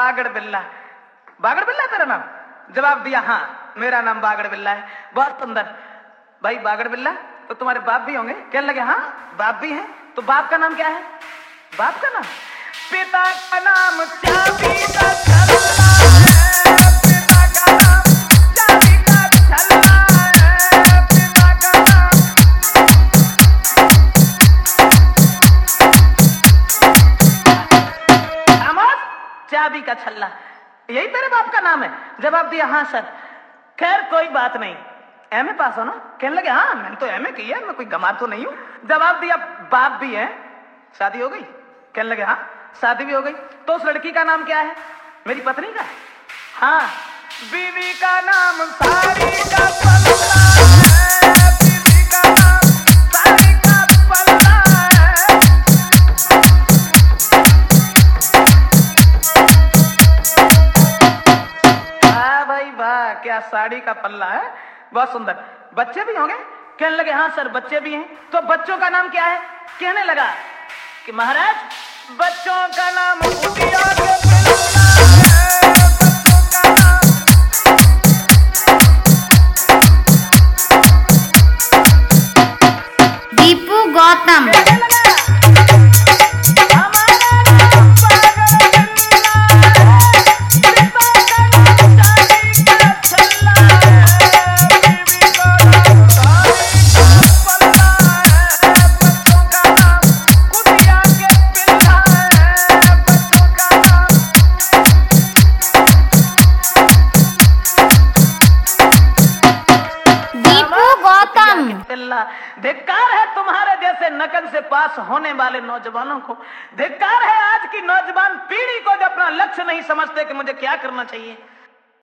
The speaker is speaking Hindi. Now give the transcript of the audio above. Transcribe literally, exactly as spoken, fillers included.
बागड़ बिल्ला। बागड़ बिल्ला तेरा नाम? जवाब दिया हाँ मेरा नाम बागड़ बिल्ला है। बहुत सुंदर। भाई बागड़ बिल्ला तो तुम्हारे बाप भी होंगे? कहने लगे हाँ बाप भी हैं। तो बाप का नाम क्या है? बाप का नाम? पिता का नाम चाबी का छल्ला है, पिता का नाम चाबी का छल्ला है, पिता का नाम। खामोश, चाबी का छल्ला, यही तेरे बाप का नाम है? जवाब दिया हाँ सर। खैर कोई बात नहीं, एमए पास हो ना? कहने लगे हाँ मैंने तो एमए की है, मैं कोई गंवार तो नहीं हूं। जवाब दिया बाप भी है, शादी हो गई? कहने लगे हाँ शादी भी हो गई। तो उस लड़की का नाम क्या है? मेरी पत्नी का? हाँ। बीवी का नाम साड़ी का पल्ला है, बीवी का नाम साड़ी का पल्ला है। वाह भाई वाह, क्या साड़ी का पल्ला है, बहुत सुंदर। बच्चे भी होंगे? कहने लगे हाँ सर बच्चे भी हैं। तो बच्चों का नाम क्या है? कहने लगा कि महाराज बच्चों का नाम उटिया के पिल्ला है, बच्चों का नाम। दीपू गौतम। धिक्कार है तुम्हारे जैसे नकल से पास होने वाले नौजवानों को। धिक्कार है आज की नौजवान पीढ़ी को जो अपना लक्ष्य नहीं समझते कि मुझे क्या करना चाहिए।